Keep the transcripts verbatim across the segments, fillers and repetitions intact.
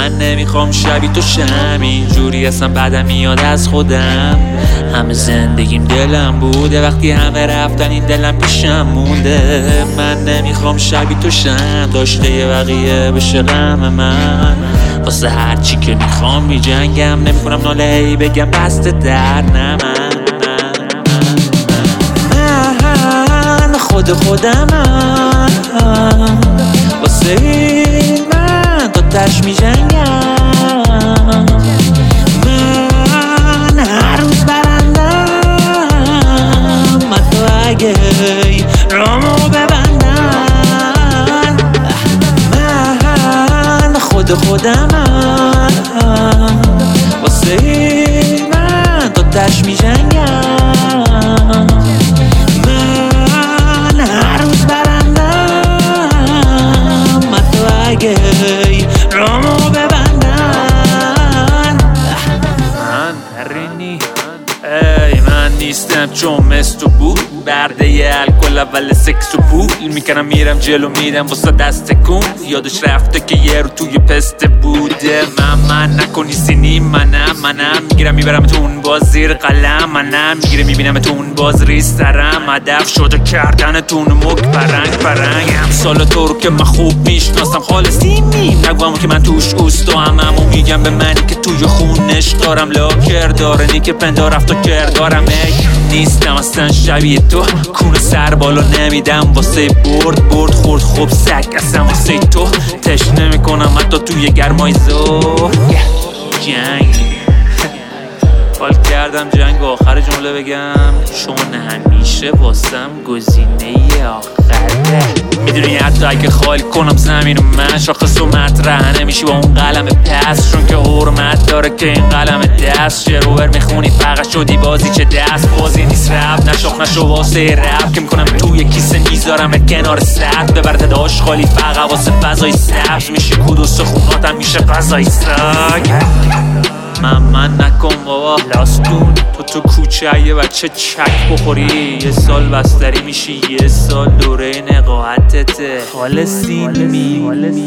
من نمیخوام شبیه تو شم، اینجوری اصلا بعدم میاد از خودم. همه زندگیم دلم بوده، وقتی همه رفتن این دلم پیشم مونده. من نمیخوام شبیه تو شم، داشته یه بقیه بشه غم من. واسه هر چی که میخوام میجنگم، نمیکنم ناله ای بگم بسته در نه. من من خود خودم من، واسه این من تا تش میجنگم. من هر روز برندم، من تو اگه رامو ببندم. من خود خودم من، واسه این من تا تش میجنگم. من هر روز برندم، من تو اگه رامو ببندن. من رینی ای من نیستم چون مثل تو بود، برده یه الکل اول سکس و پول میکنم میرم جلو میرم واسه دست کن. یادش رفته که یه رو توی پسته بوده. من من نکنی سینی منم منم میگیرم میبرم تو اون باز زیر قلم. منم میگیره میبینم تو اون باز ریسترم. هدف شده کردن تون مک پرنگ پرنگ. امثال تو رو که من خوب میشناسم خالصی میم، نگوامو که من توش اوست و هممو میگم به منی که توی خونش دارم. لاکر داره نی که پندا رفت و کردارم. ای نیستم اصلا شبیه تو، کونه سر بالا نمیدم واسه برد برد خورد خوب سگ اصلا واسه تو. تش نمی کنم حتی توی گرمای زور. جنگ حال کردم جنگ آخر جمله بگم، چون همیشه واسم گزینه آخره. میدونی حتی اگه خالی کنم زمین و من، شاخص و مطرح نمیشی با اون قلم پس. چون که حرمت داره که این قلم دست شروور میخونی فقط شدی بازی چه دست بازی نیست. رب نشاخ نشو واسه رب که میکنم توی کیسه میذارم کنار سر. ببرد داشت خالی فقط واسه فضای سبز میشه کودوس خوناتم میشه غذای سگ. من من نکن بابا لاستون، تو تو کوچه یه بچه چک بخوری. یه سال بستری میشی یه سال دوره نقاهتته خالصی می.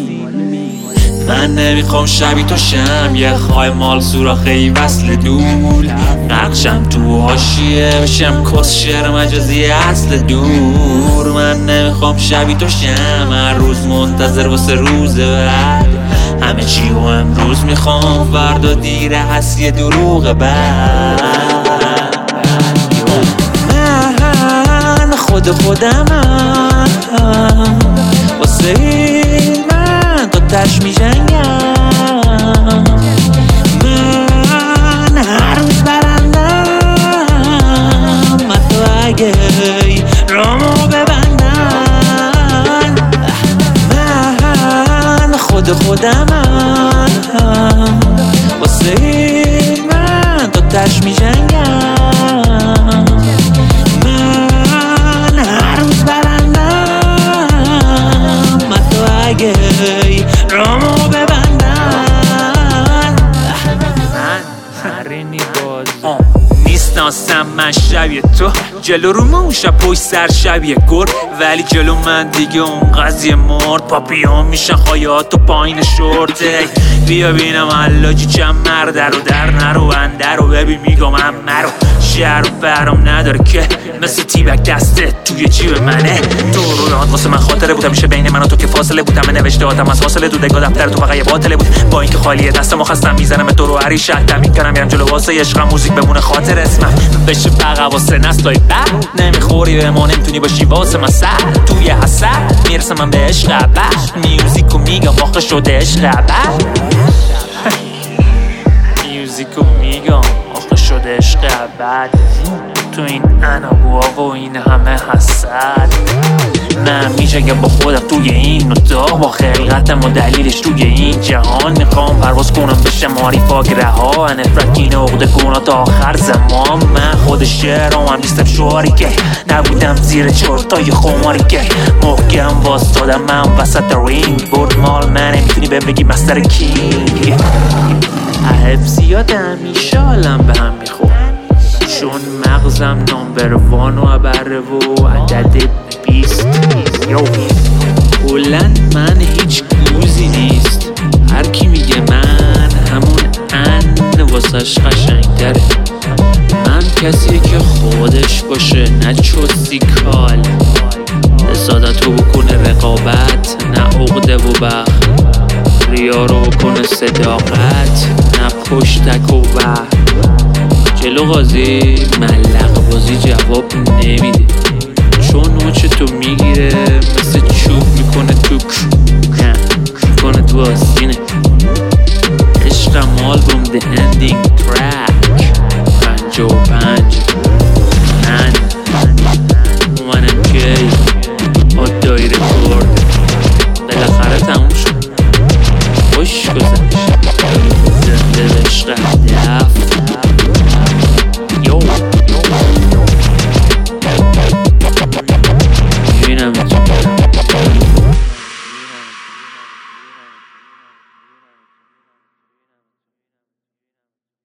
من نمیخوام شبیه تو شم، یه خواهی مال سوراخی وصل دول. نقشم تو حاشیه بشم کس شعر مجازی اصل دور. من نمیخوام شبیه تو شم، هر روز منتظر واسه روز بعد. همه چی و امروز میخوام، فردا دیره هست یه دروغ بعد. من خود خودم من، واسه این من تا تش میجنگم. من هر روز برندم، من تو اگه رامو ببندن. من خود خودم من، واسه این من تا تش میجنگم. من هر روز برندم، من تو اگه رامو ببندن. من هرینی باز نیستم من شبیه تو، جلو رو من شب پشت سر شبیه گر. ولی جلو من دیگه اون قضیه مرد. پاپیون میشن خایات و پایین شورته. بیا بینم علاجی چند مرده رو در نرو اندر رو ببین میگم هم مرو. شهر رو برام نداره که مثل تیبک دسته توی جیب منه. تو رو یاد واسه من خاطره بود، همیشه بین من و تو که فاصله بود. همه نوشته هاتم از فاصله تو دگاه دفتر تو فقط یه باطله بود. با اینکه خالیه دستم و خستم میزنم تو رو هری شهد تمین کنم میرم جلو واسه عشقم موزیک بمونه خاطر اسمم بشه فقط واسه نسلای بعد. نمیخوری به ما نمیتونی باشی واسه من سر توی حسد. میرسم من به عشق ابد، میوزیکو میگم واقع شده عشق ابد. میوزیکو میگم واقع شده عشق ابد. تو این اناگوها و این همه حسد. نه میجنگم با خودم توی این اتاق، با خلقتم و دلیلش توی این جهان. میخوام پرواز کنم بشه ماری پاک رها، نفرت عقده کنم تا آخر زمان. من خود شعرام هم نیستم شعاری که نبودم زیر چرتای خماری که محکم واستادم من وسط رینگ. برد مال منه میتونی بهم بگی مستر کینگ. احب زیاد همیشه حالم به هم میخور، چون مغزم نامبر وان و عبره و عدد بیست. یو بلند من هیچ گوزی نیست، هر کی میگه من واسش قشنگتره. من کسی که خودش باشه نه چوسی کال، حسادتو بکنه رقابت نه عقده و بخت، ریا رو بکنه صداقت نه پشتک و وحد. جلو قاضی ملق بازی جواب نمیده، چون نوچه تو میگیره مثل چوب میکنه تو